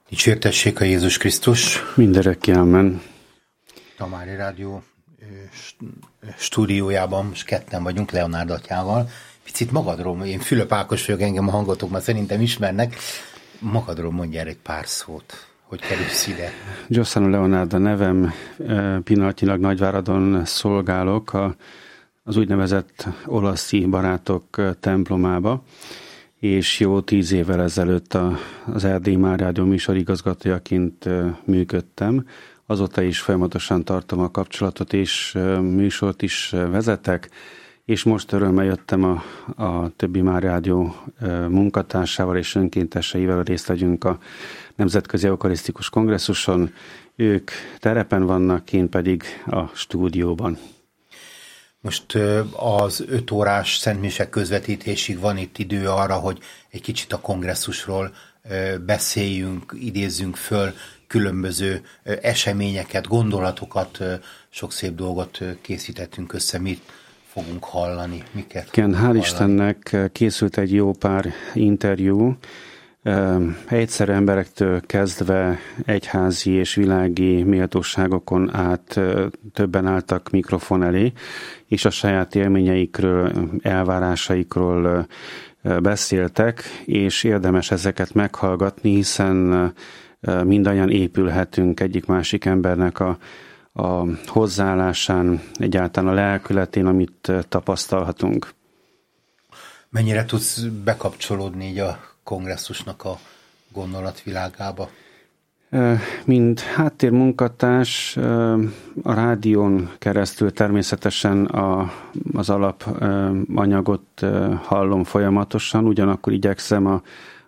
Dicsértessék a Jézus Krisztus! Mindörökké, amen. Tamári Rádió stúdiójában most ketten vagyunk Leonárd atyával. Picit magadról, én Fülöp Ákos vagyok, engem a hangotokban szerintem ismernek. Magadról mondjál egy pár szót, hogy kerülsz ide. Giossano Leonárd a nevem, pillanatnyilag Nagyváradon szolgálok az úgynevezett olaszi barátok templomába, és jó 10 évvel ezelőtt az Erdélyi Már Rádió műsorigazgatójaként működtem. Azóta is folyamatosan tartom a kapcsolatot, és műsort is vezetek, és most örömmel jöttem a többi Már Rádió munkatársával és önkénteseivel, részt vegyünk a Nemzetközi Eukarisztikus Kongresszuson. Ők terepen vannak, én pedig a stúdióban. Most az 5 órás szentmisek közvetítésig van itt idő arra, hogy egy kicsit a kongresszusról beszéljünk, idézzünk föl különböző eseményeket, gondolatokat, sok szép dolgot készítettünk össze, mit fogunk hallani, miket igen, hál' hallani. Istennek készült egy jó pár interjú, egyszerű emberektől kezdve egyházi és világi méltóságokon át többen álltak mikrofon elé, és a saját élményeikről, elvárásaikról beszéltek, és érdemes ezeket meghallgatni, hiszen mindannyian épülhetünk egyik-másik embernek a hozzáállásán, egyáltalán a lelkületén, amit tapasztalhatunk. Mennyire tudsz bekapcsolódni így a kongresszusnak a gondolatvilágába? Mint háttérmunkatárs a rádión keresztül természetesen az alapanyagot hallom folyamatosan, ugyanakkor igyekszem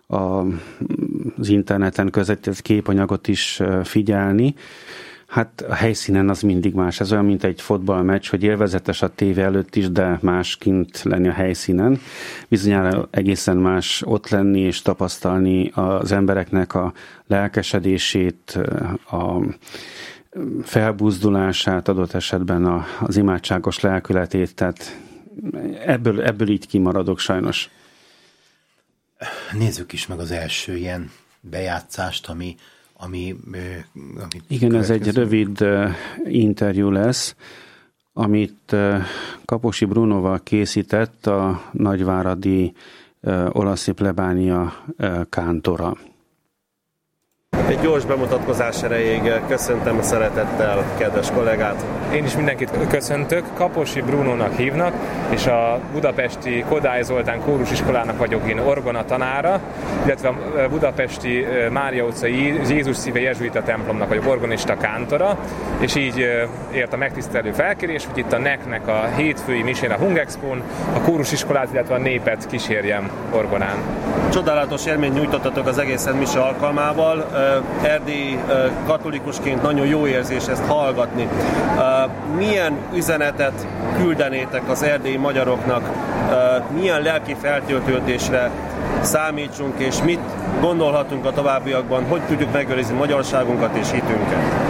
az interneten közvetített képanyagot is figyelni. Hát a helyszínen az mindig más. Ez olyan, mint egy fotballmeccs, hogy élvezetes a tévé előtt is, de másként lenni a helyszínen. Bizonyára egészen más ott lenni és tapasztalni az embereknek a lelkesedését, a felbuzdulását, adott esetben az imádságos lelkületét. Tehát ebből így kimaradok sajnos. Nézzük is meg az első ilyen bejátszást, ami igen, ez egy rövid interjú lesz, amit Kaposi Brunoval készített a nagyváradi olaszi plebánia kántora. Egy gyors bemutatkozás erejéig köszöntöm szeretettel kedves kollégát. Én is mindenkit köszöntök, Kaposi Brunónak hívnak, és a budapesti Kodály Zoltán kórusiskolának vagyok én orgona tanára, illetve a budapesti Mária utcai Jézus Szíve jezsuita templomnak vagyok organista kántora, és így ért a megtisztelő felkérés, hogy itt a NEK-nek a hétfői misén a Hungexpón a kórusiskolát, illetve a népet kísérjem orgonán. Csodálatos élményt nyújtottatok az egészen mise alkalmával. Erdélyi katolikusként nagyon jó érzés ezt hallgatni. Milyen üzenetet küldenétek az erdélyi magyaroknak, milyen lelki feltöltődésre számítsunk, és mit gondolhatunk a továbbiakban, hogy tudjuk megőrizni magyarságunkat és hitünket?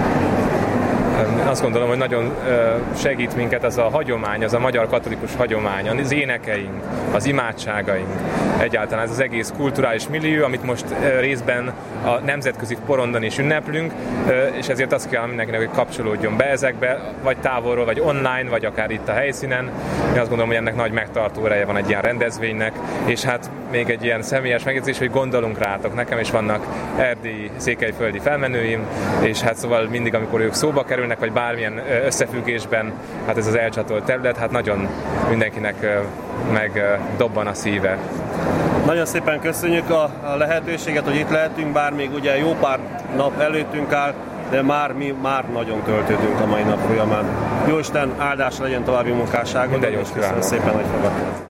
Azt gondolom, hogy nagyon segít minket ez a hagyomány, az a magyar katolikus hagyomány, az énekeink, az imádságaink, egyáltalán ez az egész kulturális millió, amit most részben a nemzetközi porondon is ünneplünk, és ezért azt kell mindenkinek, hogy kapcsolódjon be ezekbe, vagy távolról, vagy online, vagy akár itt a helyszínen. Én azt gondolom, hogy ennek nagy megtartó ereje van egy ilyen rendezvénynek, és hát még egy ilyen személyes megjegyzés, hogy gondolunk rátok. Nekem is vannak erdélyi, székelyföldi felmenőim, és hát szóval mindig, amikor ők szóba kerülnek, vagy bármilyen összefüggésben, hát ez az elcsatolt terület, hát nagyon mindenkinek megdobban a szíve. Nagyon szépen köszönjük a lehetőséget, hogy itt lehetünk, bár még ugye jó pár nap előttünk áll, de mi már nagyon töltődünk a mai nap folyamán. Jóisten áldás legyen további munkásságon, és köszönöm szépen, hogy fogadtál.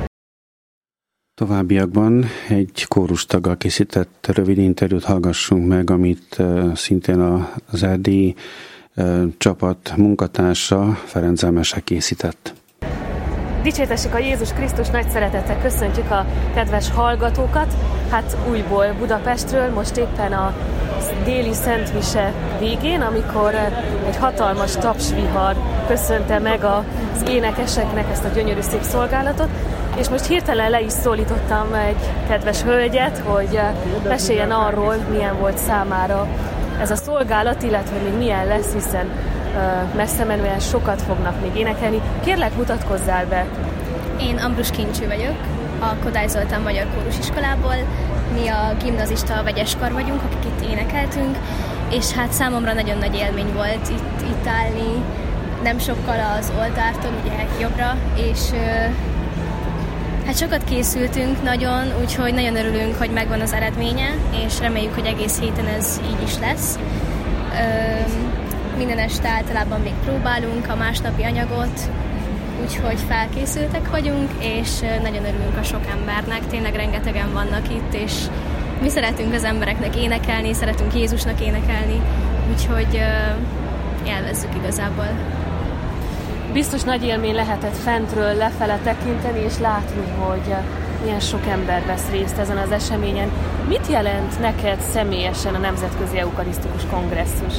Továbbiakban egy kórustaggal készített rövid interjút hallgassunk meg, amit szintén az erdélyi csapat munkatársa Ferenc Emese készített. Dicsértessék a Jézus Krisztus, nagy szeretettel köszöntjük a kedves hallgatókat. Hát újból Budapestről, most éppen a déli szentmise végén, amikor egy hatalmas tapsvihar köszönte meg az énekeseknek ezt a gyönyörű szép szolgálatot. És most hirtelen le is szólítottam egy kedves hölgyet, hogy meséljen arról, milyen volt számára ez a szolgálat, illetve még milyen lesz, hiszen messze menően sokat fognak még énekelni. Kérlek, mutatkozzál be! Én Ambrus Kincső vagyok, a Kodály Zoltán Magyar Kórusiskolából. Mi a gimnazista vegyeskar vagyunk, akik itt énekeltünk, és hát számomra nagyon nagy élmény volt itt állni, nem sokkal az oltártól, ugye jobbra, és hát sokat készültünk nagyon, úgyhogy nagyon örülünk, hogy megvan az eredménye, és reméljük, hogy egész héten ez így is lesz. Minden este általában még próbálunk a másnapi anyagot, úgyhogy felkészültek vagyunk, és nagyon örülünk a sok embernek, tényleg rengetegen vannak itt, és mi szeretünk az embereknek énekelni, szeretünk Jézusnak énekelni, úgyhogy élvezzük igazából. Biztos nagy élmény lehetett fentről lefele tekinteni, és látni, hogy milyen sok ember vesz részt ezen az eseményen. Mit jelent neked személyesen a Nemzetközi Eukarisztikus Kongresszus?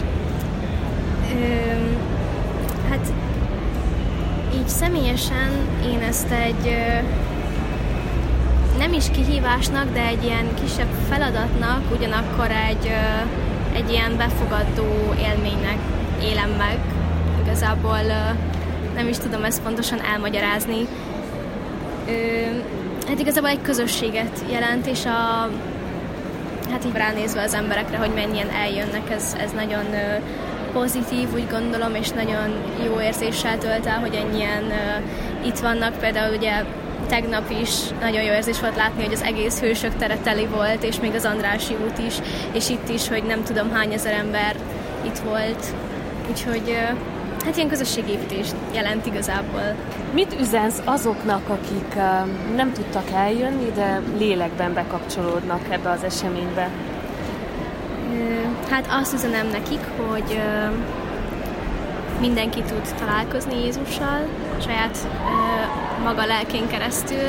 Hát így személyesen én ezt egy nem is kihívásnak, de egy ilyen kisebb feladatnak, ugyanakkor egy ilyen befogadó élménynek élem meg. Igazából nem is tudom ezt pontosan elmagyarázni. Hát igazából egy közösséget jelent, és hát így ránézve az emberekre, hogy mennyien eljönnek, ez nagyon pozitív, úgy gondolom, és nagyon jó érzéssel tölt el, hogy ennyien itt vannak. Például ugye tegnap is nagyon jó érzés volt látni, hogy az egész Hősök tere teli volt, és még az Andrássy út is, és itt is, hogy nem tudom hány ezer ember itt volt. Úgyhogy hát ilyen közösségépítést jelent igazából. Mit üzensz azoknak, akik nem tudtak eljönni, de lélekben bekapcsolódnak ebbe az eseménybe? Hát azt üzenem nekik, hogy mindenki tud találkozni Jézussal, saját maga lelkén keresztül,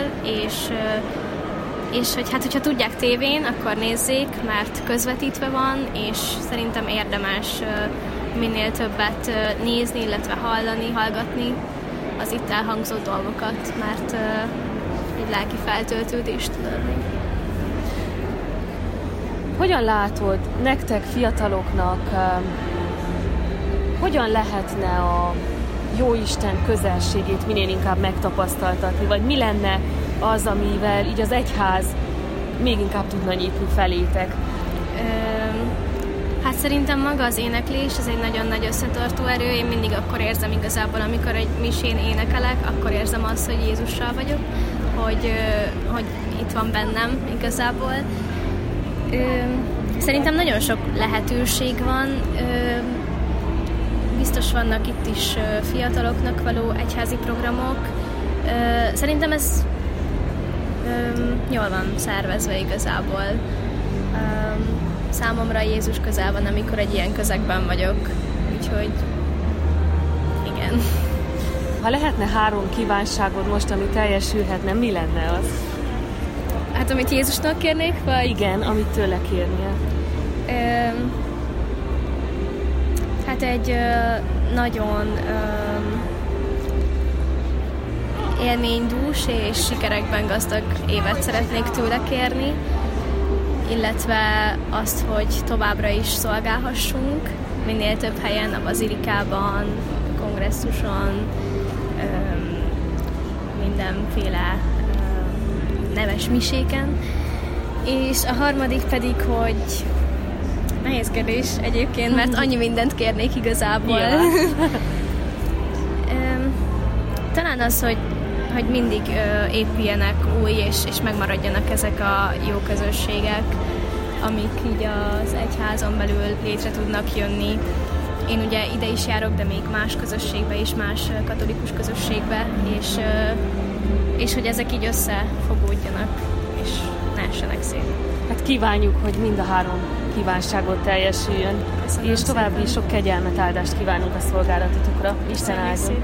és hogy hát, hogyha tudják tévén, akkor nézzék, mert közvetítve van, és szerintem érdemes minél többet nézni, illetve hallgatni az itt elhangzott dolgokat, mert egy lelki feltöltődést tud adni. Hogyan látod, nektek fiataloknak, hogyan lehetne a Jóisten közelségét minél inkább megtapasztaltatni, vagy mi lenne az, amivel így az egyház még inkább tudna nyitni felétek? Hát szerintem maga az éneklés, ez egy nagyon nagy összetartó erő. Én mindig akkor érzem igazából, amikor egy misén énekelek, akkor érzem azt, hogy Jézussal vagyok, hogy itt van bennem igazából. Szerintem nagyon sok lehetőség van. Biztos vannak itt is fiataloknak való egyházi programok. Szerintem ez jól van szervezve igazából. Számomra Jézus közel van, amikor egy ilyen közegben vagyok. Úgyhogy igen. Ha lehetne 3 kívánságod most, ami teljesülhetne, mi lenne az? Hát amit Jézusnak kérnék, vagy? Igen, amit tőle kérnél. Hát egy nagyon élménydús és sikerekben gazdag évet szeretnék tőle kérni, illetve azt, hogy továbbra is szolgálhassunk, minél több helyen, a bazilikában, kongresszuson, mindenféle neves miséken. És a harmadik pedig, hogy nehéz kérdés egyébként, mert annyi mindent kérnék igazából. Ja. Talán az, hogy mindig épüljenek új, és megmaradjanak ezek a jó közösségek, amik így az egyházon belül létre tudnak jönni. Én ugye ide is járok, de még más közösségbe is, más katolikus közösségbe, és hogy ezek így összefogódjanak, és ne essenek szét. Hát kívánjuk, hogy mind a 3 kívánságot teljesüljön, köszönöm és további szépen. Sok kegyelmet, áldást kívánunk a szolgálatotokra. Isten áldjon!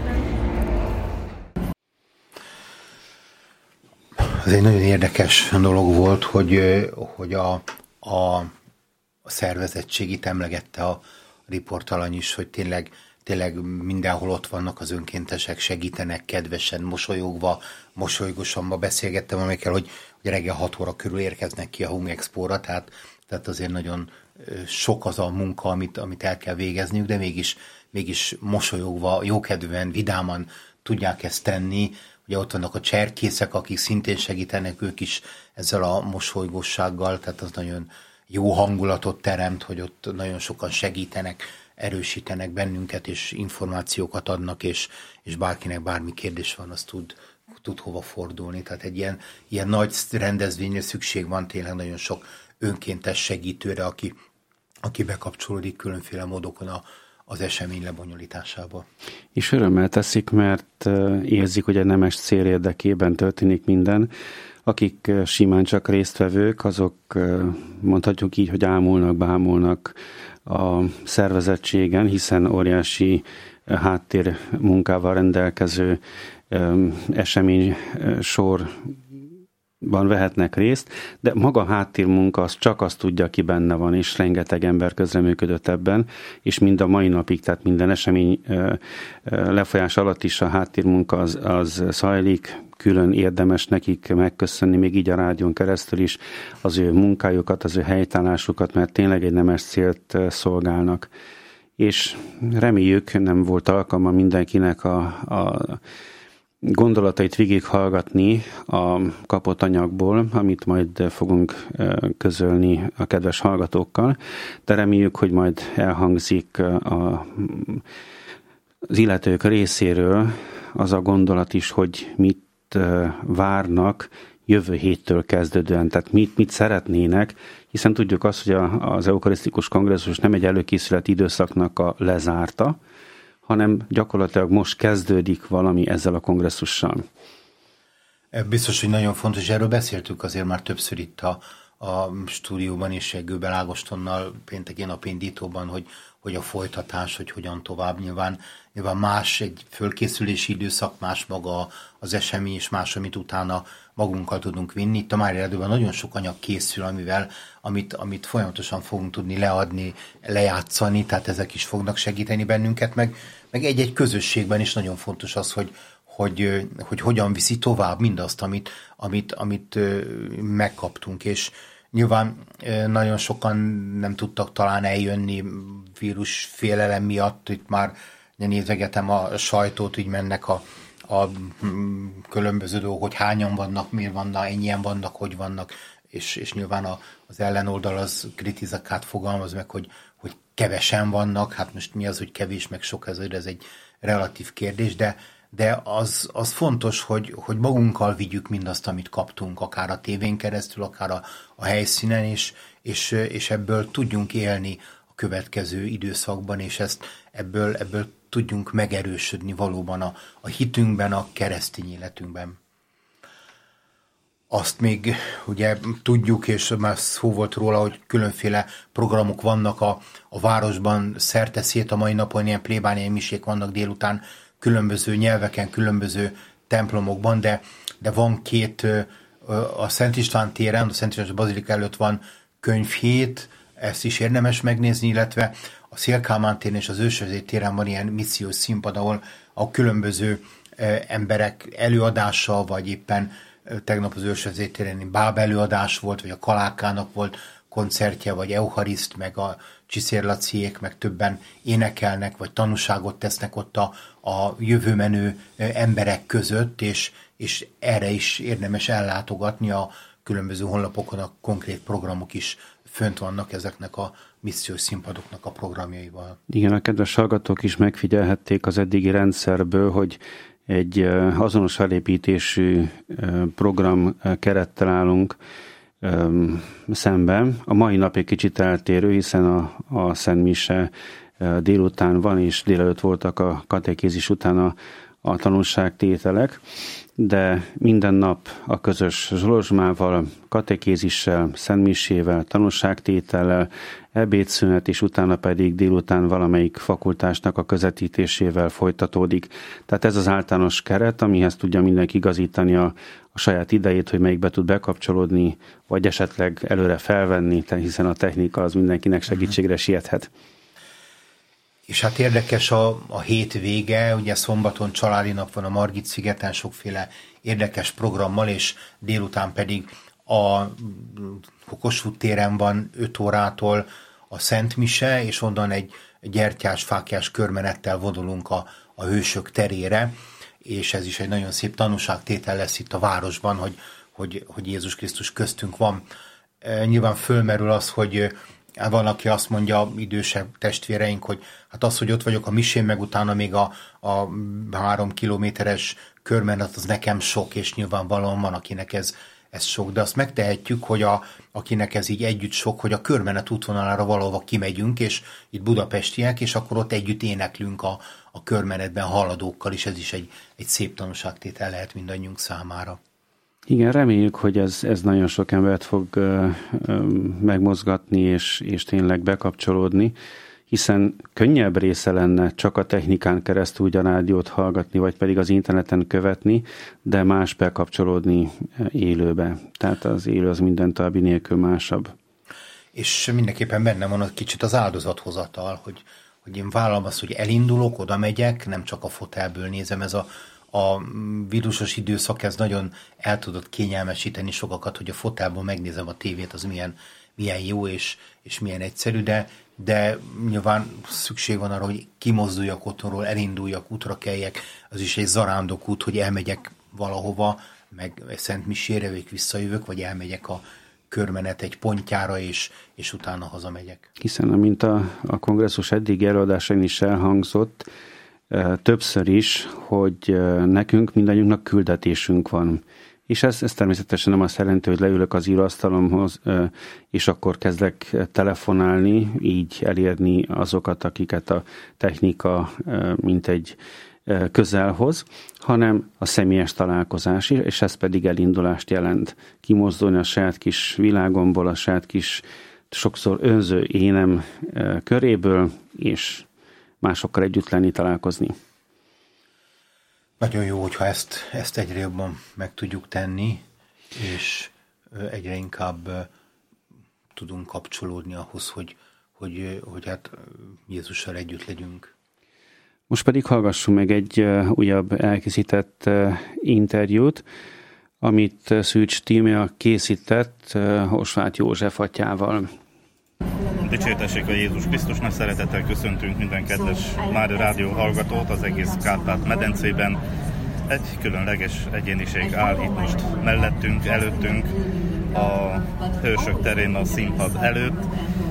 Ez egy nagyon érdekes dolog volt, hogy a szervezettség itt emlegette a riportalany is, hogy tényleg tényleg mindenhol ott vannak az önkéntesek, segítenek kedvesen, mosolygósan. Ma beszélgettem amikkel, hogy reggel 6 óra körül érkeznek ki a Hung Expo-ra, tehát azért nagyon sok az a munka, amit el kell végezniük, de mégis mosolyogva, jókedvűen, vidáman tudják ezt tenni. Ugye ott vannak a cserkészek, akik szintén segítenek, ők is ezzel a mosolygósággal, tehát az nagyon jó hangulatot teremt, hogy ott nagyon sokan segítenek, erősítenek bennünket, és információkat adnak, és bárkinek bármi kérdés van, az tud hova fordulni. Tehát egy ilyen nagy rendezvényre szükség van tényleg nagyon sok önkéntes segítőre, aki bekapcsolódik különféle módokon az esemény lebonyolításába. És örömmel teszik, mert érzik, hogy a nemes cél érdekében történik minden. Akik simán csak résztvevők, azok mondhatjuk így, hogy bámulnak a szervezettségen, hiszen óriási háttérmunkával rendelkező esemény sorban vehetnek részt, de maga a háttérmunka az csak azt tudja, aki benne van, és rengeteg ember közreműködött ebben, és mind a mai napig, tehát minden esemény lefolyás alatt is a háttérmunka az zajlik, külön érdemes nekik megköszönni, még így a rádión keresztül is az ő munkájukat, az ő helytállásukat, mert tényleg egy nemes célt szolgálnak. És reméljük, nem volt alkalma mindenkinek a gondolatait végighallgatni a kapott anyagból, amit majd fogunk közölni a kedves hallgatókkal, de reméljük, hogy majd elhangzik az illetők részéről az a gondolat is, hogy mit várnak jövő héttől kezdődően, tehát mit szeretnének, hiszen tudjuk azt, hogy az eukarisztikus kongresszus nem egy előkészületi időszaknak a lezárta, hanem gyakorlatilag most kezdődik valami ezzel a kongresszussal. Biztos, hogy nagyon fontos, erről beszéltük azért már többször itt a stúdióban és Göbel Ágostonnal pénteki napindítóban, hogy a folytatás, hogy hogyan tovább. Nyilván más egy fölkészülési időszak, más maga az esemény, és más, amit utána magunkkal tudunk vinni. Itt a Mária Rádióban nagyon sok anyag készül, amit folyamatosan fogunk tudni leadni, lejátszani, tehát ezek is fognak segíteni bennünket, meg egy-egy közösségben is nagyon fontos az, hogy hogyan viszi tovább mindazt, amit megkaptunk, és nyilván nagyon sokan nem tudtak talán eljönni vírus félelem miatt, itt már nézegetem a sajtót, így mennek a különböző dolgok, hogy hányan vannak, miért vannak, ennyien vannak, hogy vannak, és nyilván az ellenoldal az kritizikát fogalmaz meg, hogy kevesen vannak, hát most mi az, hogy kevés, meg sok, ez egy relatív kérdés, de az fontos, hogy magunkkal vigyük mindazt, amit kaptunk, akár a tévén keresztül, akár a helyszínen, és ebből tudjunk élni a következő időszakban, és ebből tudjunk megerősödni valóban a hitünkben, a keresztény életünkben. Azt még ugye tudjuk, és már szó volt róla, hogy különféle programok vannak a városban, szerte-szét a mai napon, ilyen plébániai misék vannak délután, különböző nyelveken, különböző templomokban, de van két, a Szent István téren, a Szent István Bazilika előtt van könyvhét, ezt is érdemes megnézni, illetve a Széll-Kálmán téren és az Ősvezér téren van ilyen missziós színpad, ahol a különböző emberek előadása, vagy éppen tegnap az Ősvezér téren báb előadás volt, vagy a Kalákának volt koncertje, vagy Euchariszt, meg a Csiszér Laciék, meg többen énekelnek, vagy tanúságot tesznek ott a jövőmenő emberek között, és erre is érdemes ellátogatni, a különböző honlapokon a konkrét programok is fönt vannak ezeknek a missziós színpadoknak a programjaival. Igen, a kedves hallgatók is megfigyelhették az eddigi rendszerből, hogy egy azonos felépítésű program kerettel állunk szemben. A mai nap egy kicsit eltérő, hiszen a Szent Mise délután van, és délelőtt voltak a katekézis után a tanulságtételek, de minden nap a közös zsolozsmával, katekézissel, szentmisével, tanulságtétellel, ebédszünet, és utána pedig délután valamelyik fakultásnak a közvetítésével folytatódik. Tehát ez az általános keret, amihez tudja mindenki igazítani a saját idejét, hogy melyikbe tud bekapcsolódni, vagy esetleg előre felvenni, hiszen a technika az mindenkinek segítségre siethet. És hát érdekes a hét vége, ugye szombaton családi nap van a Margit-szigeten, sokféle érdekes programmal, és délután pedig a Kossuth téren van 5 órától a Szent Mise, és onnan egy gyertyás-fáklyás körmenettel vonulunk a Hősök terére, és ez is egy nagyon szép tanúságtétel lesz itt a városban, hogy Jézus Krisztus köztünk van. Nyilván fölmerül az, hogy van, aki azt mondja, idősebb testvéreink, hogy hát az, hogy ott vagyok a misén, meg utána még a 3 kilométeres körmenet, az nekem sok, és nyilvánvalóan van, akinek ez sok, de azt megtehetjük, hogy akinek ez így együtt sok, hogy a körmenet útvonalára valahova kimegyünk, és itt budapestiek, és akkor ott együtt éneklünk a körmenetben haladókkal, és ez is egy szép tanúságtétel lehet mindannyiunk számára. Igen, reméljük, hogy ez nagyon sok embert fog megmozgatni, és tényleg bekapcsolódni, hiszen könnyebb része lenne csak a technikán keresztül a rádiót hallgatni, vagy pedig az interneten követni, de más bekapcsolódni élőbe. Tehát az élő az minden további nélkül másabb. És mindenképpen benne van egy kicsit az áldozathozatal, hogy én vállalom azt, hogy elindulok, oda megyek, nem csak a fotelből nézem, ez a vírusos időszak, ez nagyon el tudott kényelmesíteni sokakat, hogy a fotelból megnézem a tévét, az milyen jó és milyen egyszerű, de nyilván szükség van arra, hogy kimozduljak otthonról, elinduljak, útra keljek, az is egy zarándokút, hogy elmegyek valahova, meg Szent Misére, vagy visszajövök, vagy elmegyek a körmenet egy pontjára, és utána hazamegyek. Hiszen, amint a kongresszus eddigi előadásain is elhangzott, többször is, hogy nekünk mindannyiunknak küldetésünk van. És ez természetesen nem azt jelenti, hogy leülök az íróasztalomhoz, és akkor kezdek telefonálni, így elérni azokat, akiket a technika mint egy közelhoz, hanem a személyes találkozás, és ez pedig elindulást jelent. Kimozdulni a saját kis világomból, a saját kis sokszor önző énem köréből, és másokkal együtt lenni, találkozni. Nagyon jó, hogyha ezt egyre jobban meg tudjuk tenni, és egyre inkább tudunk kapcsolódni ahhoz, hogy hát Jézussal együtt legyünk. Most pedig hallgassunk meg egy újabb elkészített interjút, amit Szűcs Tímea készített Osváth József atyával. Dicsértessék a Jézus Krisztus, nagy szeretettel köszöntünk minden kedves Mária Rádió hallgatót az egész Kárpát-medencében. Egy különleges egyéniség áll itt most mellettünk, előttünk, a Hősök terén a színpad előtt,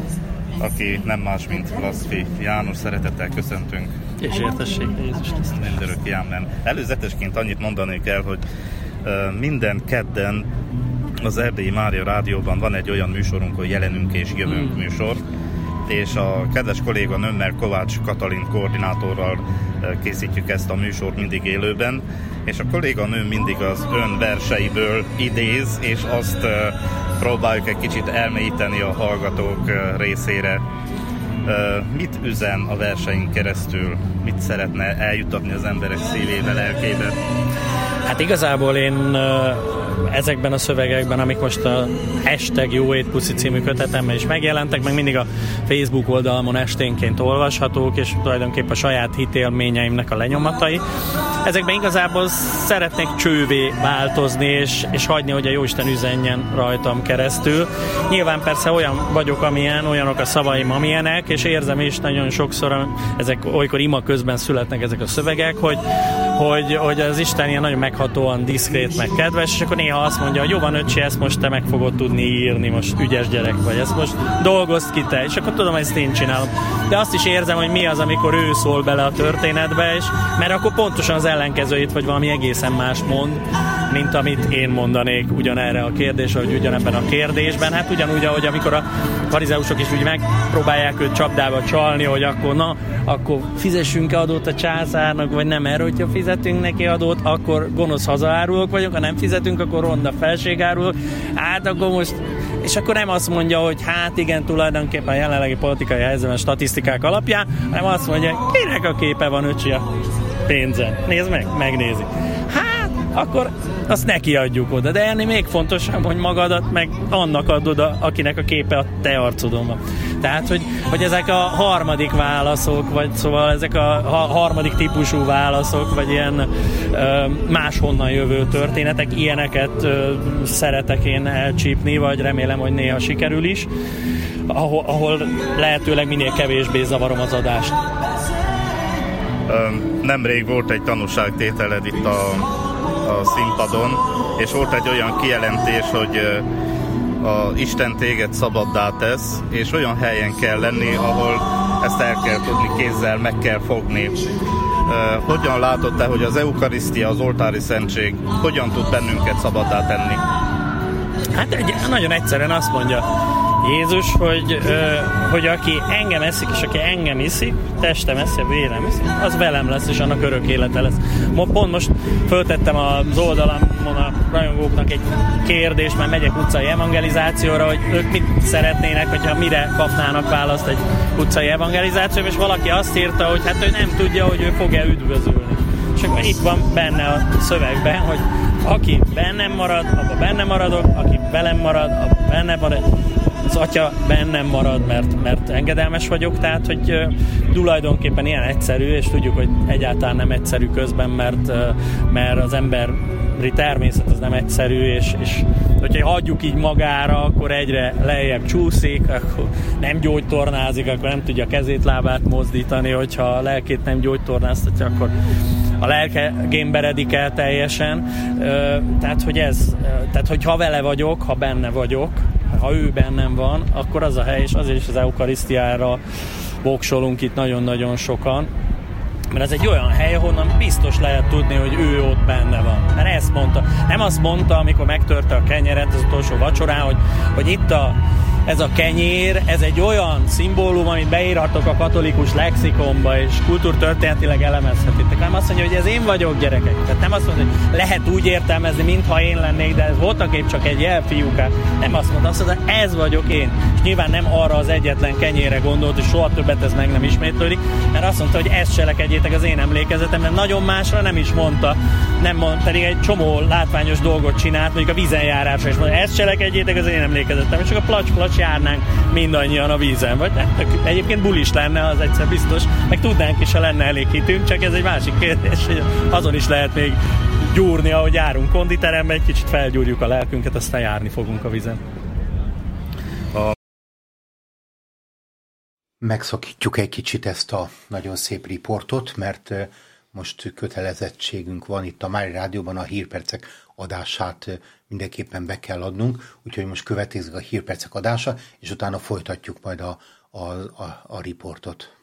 aki nem más, mint Laszfi János. Szeretettel köszöntünk. És értessék a Jézus Krisztus. Mindörökké, amen. Előzetesként annyit mondanék el, hogy minden kedden az Erdélyi Mária Rádióban van egy olyan műsorunk, hogy Jelenünk és Jövünk műsor, és a kedves kolléganőmmel, Kovács Katalin koordinátorral készítjük ezt a műsort mindig élőben, és a kolléganő mindig az ön verseiből idéz, és azt próbáljuk egy kicsit elmélyíteni a hallgatók részére. Mit üzen a verseink keresztül? Mit szeretne eljutatni az emberek szívébe, lelkébe? Hát igazából én ezekben a szövegekben, amik most a hashtag Jó Ét Puszi című kötetemben is megjelentek, meg mindig a Facebook oldalamon esténként olvashatók, és tulajdonképpen a saját hitélményeimnek a lenyomatai. Ezekben igazából szeretnék csővé változni, és hagyni, hogy a Jóisten üzenjen rajtam keresztül. Nyilván persze olyan vagyok, amilyen, olyanok a szavaim, amilyenek, és érzem is nagyon sokszor, ezek olykor ima közben születnek ezek a szövegek, hogy az Isten ilyen nagyon meghatóan diszkrét, meg kedves, és akkor néha azt mondja, hogy jó van, öcsi, ezt most te meg fogod tudni írni, most ügyes gyerek vagy, ezt most dolgozd ki te, és akkor tudom, hogy ezt én csinálom. De azt is érzem, hogy mi az, amikor ő szól bele a történetbe, és mert akkor pontosan az ellenkezőjét, vagy valami egészen más mond, mint amit én mondanék ugyanerre a kérdésre, vagy ugyanebben a kérdésben. Hát ugyanúgy, ahogy amikor a farizeusok is úgy megpróbálják őt csapdába csalni, hogy akkor fizessünk-e adót a császárnak, vagy nem, erre, hogyha fizetünk neki adót, akkor gonosz hazaárulók vagyunk, ha nem fizetünk, akkor ronda felségárulók. Hát akkor most, és akkor nem azt mondja, hogy hát igen, tulajdonképpen a jelenlegi politikai helyzetben statisztikák alapján, hanem azt mondja, kinek a képe van, öcsi, a pénzen. Nézd meg, megnézi. Hát, akkor azt neki adjuk oda, de ennél még fontosabb, hogy magadat meg annak adod, akinek a képe a te arcodon van. Tehát, hogy ezek a harmadik válaszok, vagy szóval ezek a harmadik típusú válaszok, vagy ilyen máshonnan jövő történetek, ilyeneket szeretek én elcsípni, vagy remélem, hogy néha sikerül is, ahol lehetőleg minél kevésbé zavarom az adást. Nemrég volt egy tanúságtételed itt a színpadon, és volt egy olyan kijelentés, hogy Isten téged szabaddá tesz, és olyan helyen kell lenni, ahol ezt el kell tudni kézzel, meg kell fogni. Hogyan látod te, hogy az eukarisztia, az oltári szentség hogyan tud bennünket szabaddá tenni? Hát nagyon egyszerűen azt mondja Jézus, hogy aki engem eszik, és aki engem iszik, testem eszi, vérem iszik, az velem lesz, és annak örök élete lesz. Pont most föltettem az oldalamon a rajongóknak egy kérdést, már megyek utcai evangelizációra, hogy ők mit szeretnének, hogyha mire kapnának választ egy utcai evangelizációra, és valaki azt írta, hogy hát ő nem tudja, hogy ő fog-e üdvözülni. És akkor itt van benne a szövegben, hogy aki bennem marad, abban bennem maradok, aki velem marad, abban bennem marad. Az Atya bennem marad, mert engedelmes vagyok, tehát hogy tulajdonképpen ilyen egyszerű, és tudjuk, hogy egyáltalán nem egyszerű közben, mert az emberi természet az nem egyszerű, és hogyha hagyjuk így magára, akkor egyre lejjebb csúszik, akkor nem gyógytornázik, akkor nem tudja kezét, lábát mozdítani, hogyha a lelkét nem gyógytornáztatja, akkor a lelke gémberedik el teljesen. Tehát, hogy ha vele vagyok, ha benne vagyok, ha ő bennem van, akkor az a hely, és azért is az eukarisztiára voksolunk itt nagyon-nagyon sokan, mert ez egy olyan hely, ahonnan biztos lehet tudni, hogy ő ott benne van. Mert ezt mondta. Nem azt mondta, amikor megtörte a kenyeret az utolsó vacsorán, hogy itt ez a kenyér, ez egy olyan szimbólum, amit beírhatok a katolikus lexikonba, és kultúrtörténetileg elemezhetitek. Nem azt mondja, hogy ez én vagyok, gyerekek. Tehát nem azt mondja, hogy lehet úgy értelmezni, mintha én lennék, de ez voltak épp csak egy jel, fiúkák. Nem azt mondta, ez vagyok én. És nyilván nem arra az egyetlen kenyérre gondolt, és soha többet ez meg nem ismétlődik, mert azt mondta, hogy ezt cselekedjétek az én emlékezetemben. Nagyon másra nem is mondta. Pedig egy csomó látványos dolgot csinált, mondjuk a vízenjárásra is mondta, ezt cselekedjétek az én emlékezetemben, és csak a placs járnánk mindannyian a vízen. Vagy egyébként bulis lenne, az egyszer biztos, meg tudnánk is, ha lenne elég hitünk, csak ez egy másik kérdés, hogy azon is lehet még gyúrni, ahogy járunk konditerembe, egy kicsit felgyúrjuk a lelkünket, aztán járni fogunk a vízen. Megszakítjuk egy kicsit ezt a nagyon szép riportot, mert most kötelezettségünk van itt a Mária Rádióban, a hírpercek adását mindenképpen be kell adnunk, úgyhogy most következik a hírpercek adása, és utána folytatjuk majd a riportot.